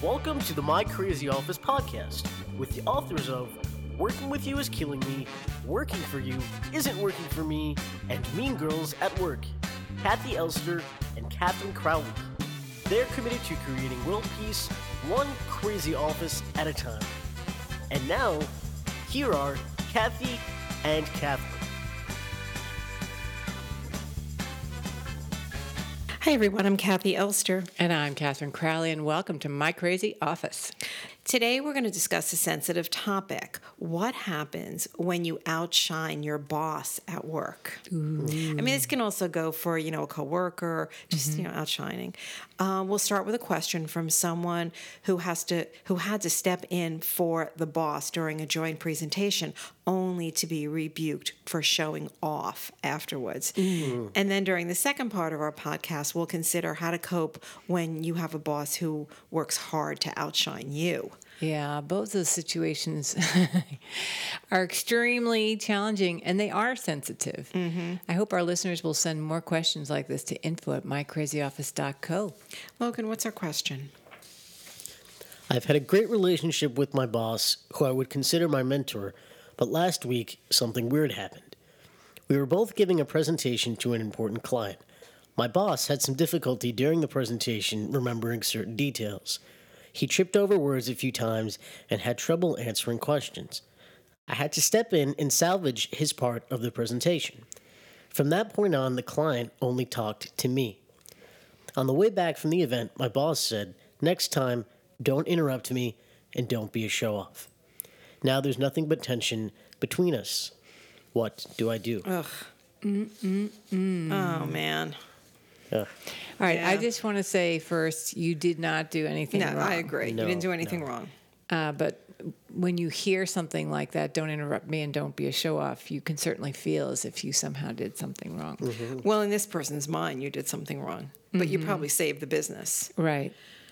Welcome to the My Crazy Office podcast with the authors of Working With You Is Killing Me, Working For You Isn't Working For Me, and Mean Girls at Work, Kathy Elster and Catherine Crowley. They're committed to creating world peace, one crazy office at a time. And now, here are Kathy and Catherine. Hi everyone, I'm Kathy Elster. And I'm Catherine Crowley, and welcome to My Crazy Office. Today we're going to discuss a sensitive topic. What happens when you outshine your boss at work? Ooh. I mean, this can also go for, a coworker, just, outshining. We'll start with a question from someone who had to step in for the boss during a joint presentation, only to be rebuked for showing off afterwards. Mm. And then during the second part of our podcast, we'll consider how to cope when you have a boss who works hard to outshine you. Yeah, both those situations are extremely challenging, and they are sensitive. Mm-hmm. I hope our listeners will send more questions like this to info@mycrazyoffice.co. Logan, what's our question? I've had a great relationship with my boss, who I would consider my mentor, but last week, something weird happened. We were both giving a presentation to an important client. My boss had some difficulty during the presentation remembering certain details. He tripped over words a few times and had trouble answering questions. I had to step in and salvage his part of the presentation. From that point on, the client only talked to me. On the way back from the event, my boss said, "Next time, don't interrupt me and don't be a show-off." Now there's nothing but tension between us. What do I do? Ugh. Oh, man. All right, yeah. I just want to say first, you did not do anything wrong. No, I agree. You didn't do anything wrong. But when you hear something like that, don't interrupt me and don't be a show-off, you can certainly feel as if you somehow did something wrong. Mm-hmm. Well, in this person's mind, you did something wrong. But you probably saved the business. Right.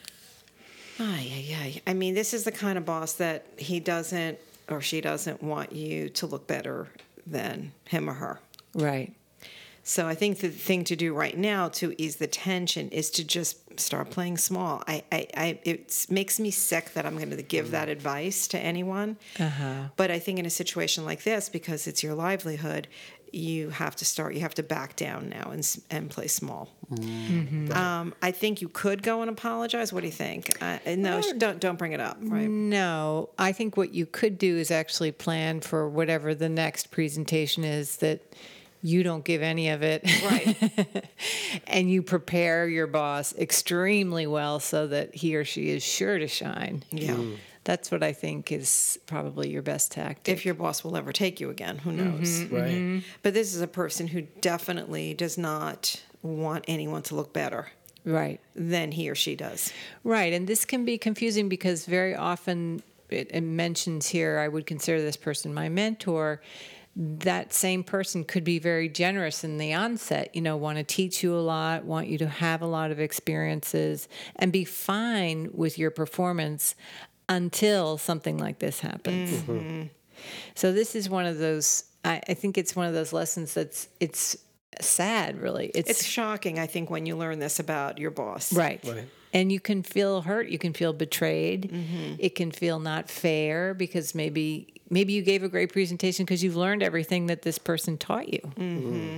I mean, this is the kind of boss that he doesn't or she doesn't want you to look better than him or her. Right. So I think the thing to do right now to ease the tension is to just start playing small. It makes me sick that I'm going to give that advice to anyone. Uh-huh. But I think in a situation like this, because it's your livelihood, you have to back down now and play small. Mm-hmm. I think you could go and apologize. What do you think? No, don't bring it up. Right? No, I think what you could do is actually plan for whatever the next presentation is that you don't give any of it. Right. And you prepare your boss extremely well so that he or she is sure to shine. Yeah. That's what I think is probably your best tactic. If your boss will ever take you again, who knows? Mm-hmm. Right. Mm-hmm. But this is a person who definitely does not want anyone to look better. Right. Than he or she does. Right. And this can be confusing because very often it mentions here, I would consider this person my mentor. That same person could be very generous in the onset, want to teach you a lot, want you to have a lot of experiences, and be fine with your performance until something like this happens. Mm-hmm. So this is one of those, I think it's one of those lessons it's sad, really. It's shocking, I think, when you learn this about your boss. Right. And you can feel hurt. You can feel betrayed. Mm-hmm. It can feel not fair because maybe you gave a great presentation because you've learned everything that this person taught you. Mm-hmm.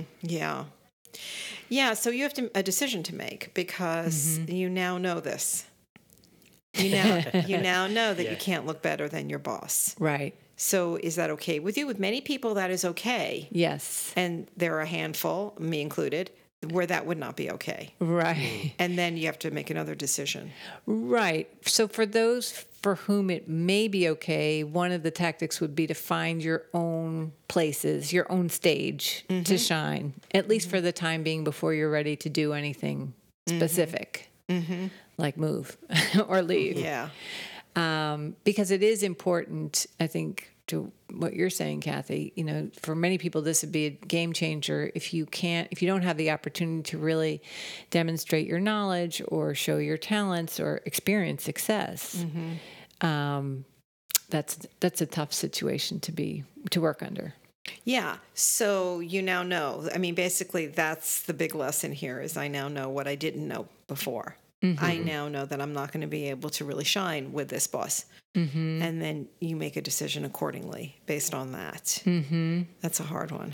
Yeah. So you have a decision to make because you now know this. You now know that you can't look better than your boss. Right. So is that okay with you? With many people, that is okay. Yes. And there are a handful, me included, where that would not be okay. Right. And then you have to make another decision. Right. So for those for whom it may be okay, one of the tactics would be to find your own places, your own stage to shine, at least for the time being before you're ready to do anything specific, like move or leave. Yeah. Because it is important, I think, to what you're saying, Kathy, for many people, this would be a game changer if you don't have the opportunity to really demonstrate your knowledge or show your talents or experience success. Mm-hmm. That's a tough situation to work under. Yeah. So you now know. I mean, basically, that's the big lesson here is I now know what I didn't know before. I now know that I'm not going to be able to really shine with this boss. And then you make a decision accordingly based on that. That's a hard one.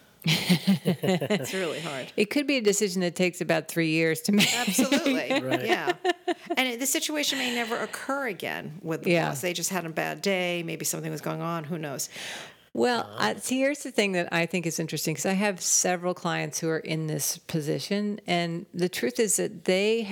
It's really hard. It could be a decision that takes about 3 years to make. Absolutely. Right. Yeah. And the situation may never occur again with the boss. They just had a bad day. Maybe something was going on. Who knows? Well, see, here's the thing that I think is interesting because I have several clients who are in this position, and the truth is that they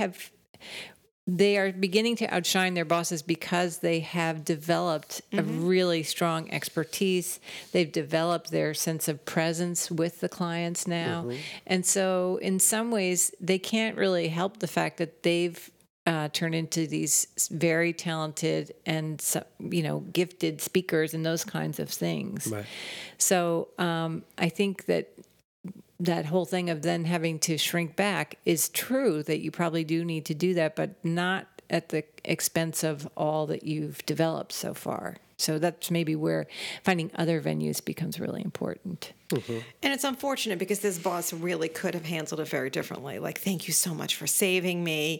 are beginning to outshine their bosses because they have developed a really strong expertise. They've developed their sense of presence with the clients now. And so in some ways, they can't really help the fact that they've turned into these very talented and, gifted speakers and those kinds of things. Right. So I think that whole thing of then having to shrink back is true, that you probably do need to do that, but not at the expense of all that you've developed so far. So that's maybe where finding other venues becomes really important. And it's unfortunate because this boss really could have handled it very differently. Like, thank you so much for saving me.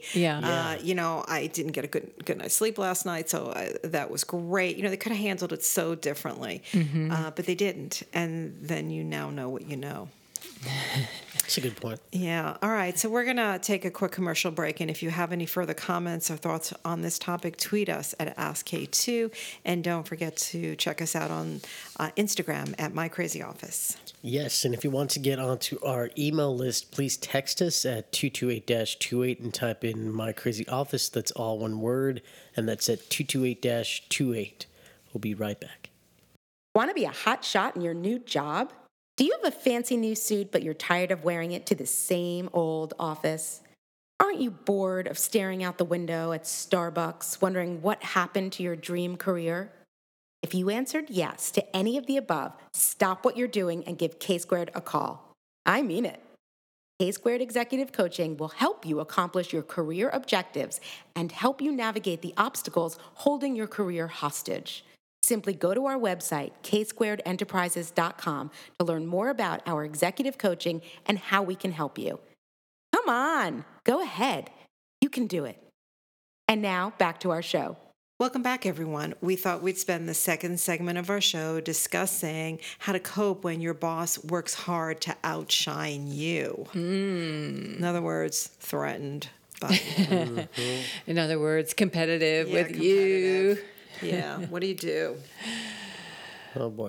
I didn't get a good night's sleep last night, so that was great. They could have handled it so differently, but they didn't. And then you now know what you know. That's a good point. Yeah. All right. So we're going to take a quick commercial break. And if you have any further comments or thoughts on this topic, tweet us at AskK2. And don't forget to check us out on Instagram at MyCrazyOffice. Yes, and if you want to get onto our email list, please text us at 228-28 and type in My Crazy Office. That's all one word, and that's at 228-28. We'll be right back. Want to be a hot shot in your new job? Do you have a fancy new suit, but you're tired of wearing it to the same old office? Aren't you bored of staring out the window at Starbucks, wondering what happened to your dream career? If you answered yes to any of the above, stop what you're doing and give K-Squared a call. I mean it. K-Squared Executive Coaching will help you accomplish your career objectives and help you navigate the obstacles holding your career hostage. Simply go to our website, ksquaredenterprises.com, to learn more about our executive coaching and how we can help you. Come on, go ahead. You can do it. And now, back to our show. Welcome back, everyone. We thought we'd spend the second segment of our show discussing how to cope when your boss works hard to outshine you. In other words, threatened. But, In other words, competitive with competitive. you. Yeah. What do you do? Oh, boy.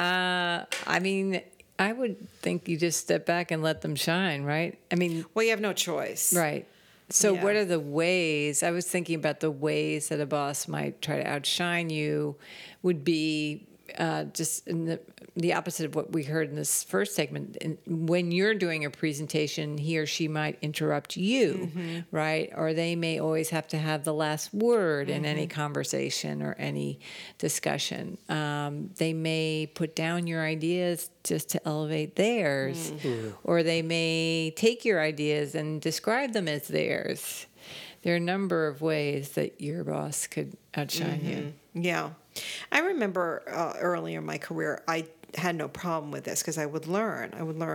I mean, I would think you just step back and let them shine, right? I mean, Well, you have no choice. right. So Yeah. what are the ways? I was thinking about the ways that a boss might try to outshine you would be just in the opposite of what we heard in this first segment. And when you're doing a presentation, he or she might interrupt you, right? Or they may always have to have the last word in any conversation or any discussion. They may put down your ideas just to elevate theirs, or they may take your ideas and describe them as theirs. There are a number of ways that your boss could outshine you. Yeah. I remember earlier in my career, I had no problem with this because I would learn,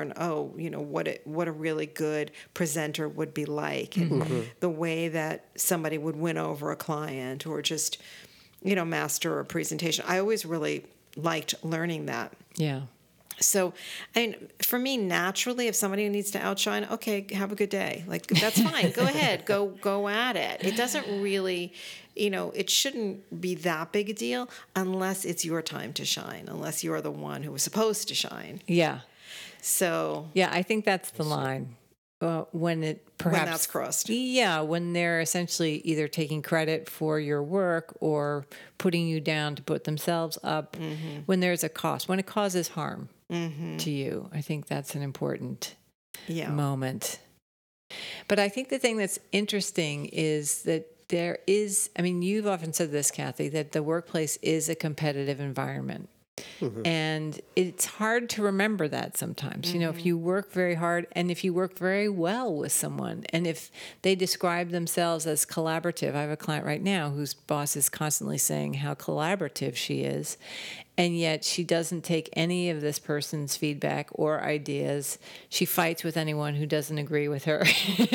what a really good presenter would be like, and the way that somebody would win over a client or just, master a presentation. I always really liked learning that. Yeah. So, for me, naturally, if somebody needs to outshine, okay, have a good day. Like, that's fine. Go ahead. Go at it. It doesn't really, it shouldn't be that big a deal unless it's your time to shine, unless you're the one who was supposed to shine. Yeah. So, Yeah, I think that's the line. When it perhaps when that's crossed. Yeah, when they're essentially either taking credit for your work or putting you down to put themselves up. When there's a cost, when it causes harm to you, I think that's an important moment. But I think the thing that's interesting is that there is, you've often said this, Kathy, that the workplace is a competitive environment. And it's hard to remember that sometimes. If you work very hard and if you work very well with someone, and if they describe themselves as collaborative. I have a client right now whose boss is constantly saying how collaborative she is. And yet she doesn't take any of this person's feedback or ideas. She fights with anyone who doesn't agree with her.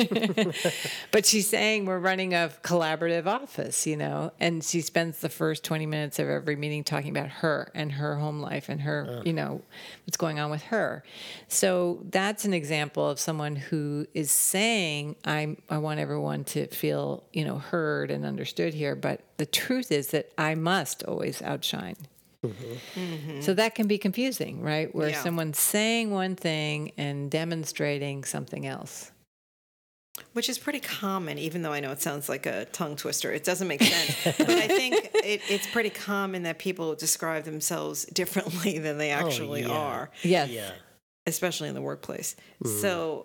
But she's saying we're running a collaborative office, and she spends the first 20 minutes of every meeting talking about her and her home life and her, what's going on with her. So that's an example of someone who is saying, I want everyone to feel, heard and understood here. But the truth is that I must always outshine. So that can be confusing, right? Where someone's saying one thing and demonstrating something else. Which is pretty common, even though I know it sounds like a tongue twister. It doesn't make sense. But I think it's pretty common that people describe themselves differently than they actually are. Yes. Yeah. Especially in the workplace. So,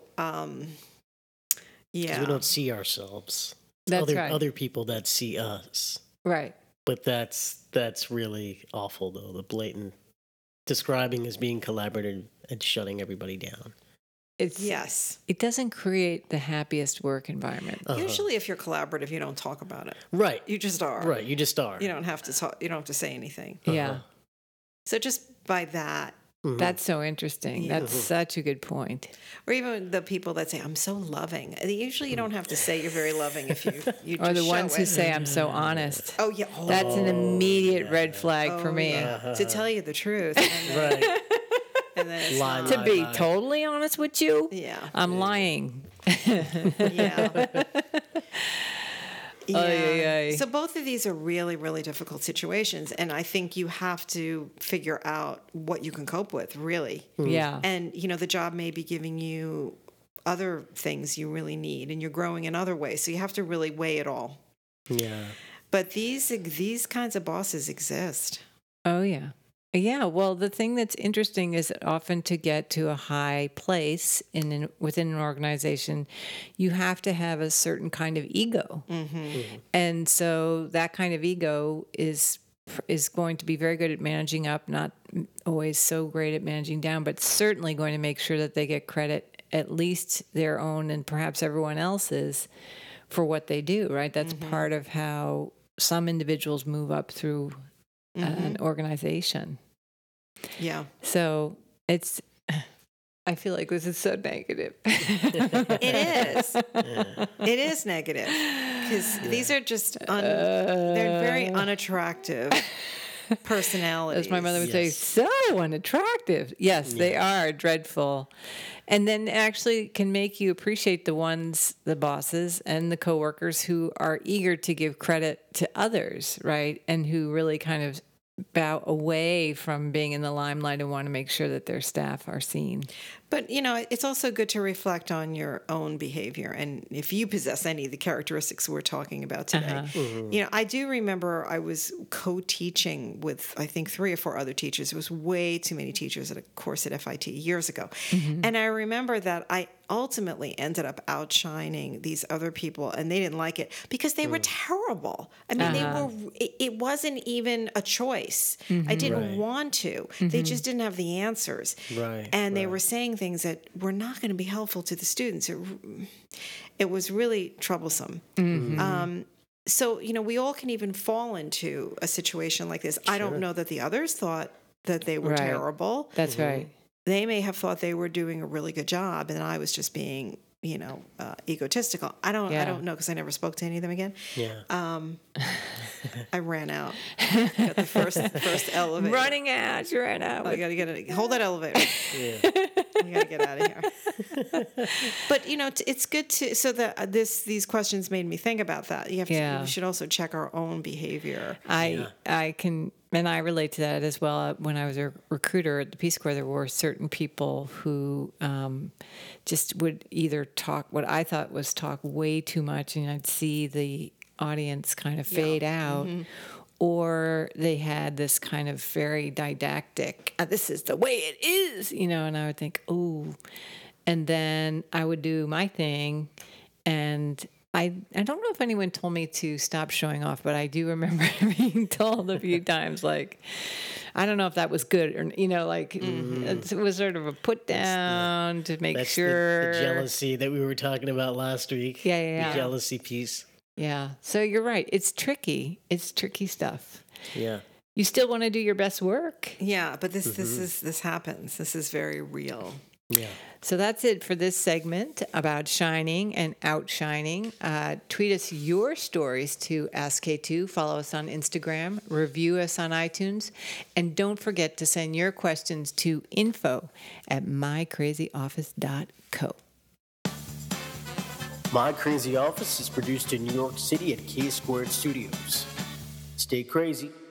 Because we don't see ourselves. That's right. Other people that see us. Right. But that's really awful, though. The blatant describing as being collaborative and shutting everybody down. It doesn't create the happiest work environment. Usually, if you're collaborative, you don't talk about it. Right. You just are. Right. You just are. You don't have to talk. You don't have to say anything. Yeah. So just by that. That's so interesting. That's such a good point. Or even the people that say, I'm so loving. Usually you don't have to say you're very loving if you Or just the ones show who it. say, I'm so honest. Oh, yeah. That's an immediate red flag for me. Yeah. To tell you the truth. And then, Right. and then it's Lie, not. To be totally honest with you, Yeah. I'm lying. Yeah. Yeah. Ay, ay, ay. So both of these are really, really difficult situations. And I think you have to figure out what you can cope with, really. Yeah. And, the job may be giving you other things you really need, and you're growing in other ways. So you have to really weigh it all. Yeah. But these kinds of bosses exist. Oh, yeah. Yeah, well, the thing that's interesting is that often to get to a high place within an organization, you have to have a certain kind of ego. And so that kind of ego is going to be very good at managing up, not always so great at managing down, but certainly going to make sure that they get credit, at least their own and perhaps everyone else's, for what they do, right? That's part of how some individuals move up through an organization. Yeah. So I feel like this is so negative. It is. It is negative because these are just they're very unattractive personalities. As my mother would say, so unattractive. Yes, they are dreadful. And then actually can make you appreciate the bosses and the coworkers who are eager to give credit to others, right? And who really kind of bow away from being in the limelight and want to make sure that their staff are seen. But, it's also good to reflect on your own behavior and if you possess any of the characteristics we're talking about today. I do remember I was co-teaching with, I think, 3 or 4 other teachers. It was way too many teachers at a course at FIT years ago. And I remember that I ultimately ended up outshining these other people, and they didn't like it because they were terrible. I mean, it wasn't even a choice. I didn't want to. They just didn't have the answers. Right. And they were saying things that were not going to be helpful to the students. It was really troublesome. So, we all can even fall into a situation like this. I don't know that the others thought that they were terrible. That's right. They may have thought they were doing a really good job, and I was just being, egotistical. I don't know because I never spoke to any of them again. Yeah. I ran out. Got the first elevator. Running out, you ran out. I gotta get it. Hold that elevator. Yeah. I gotta get out of here. But it's good to these questions made me think about that. You have to. We should also check our own behavior. I can, and I relate to that as well. When I was a recruiter at the Peace Corps, there were certain people who just would either talk what I thought was talk way too much, and I'd see the audience kind of fade out. Or they had this kind of very didactic, this is the way it is, and I would think, oh, and then I would do my thing. And I don't know if anyone told me to stop showing off, but I do remember being told a few times, like, I don't know if that was good or, it was sort of a put down to make sure. The jealousy that we were talking about last week. Yeah. The jealousy piece. Yeah. So you're right. It's tricky. It's tricky stuff. Yeah. You still want to do your best work. Yeah, but this happens. This is very real. Yeah. So that's it for this segment about shining and outshining. Tweet us your stories to AskK2. Follow us on Instagram. Review us on iTunes. And don't forget to send your questions to info@mycrazyoffice.co. My Crazy Office is produced in New York City at K Squared Studios. Stay crazy.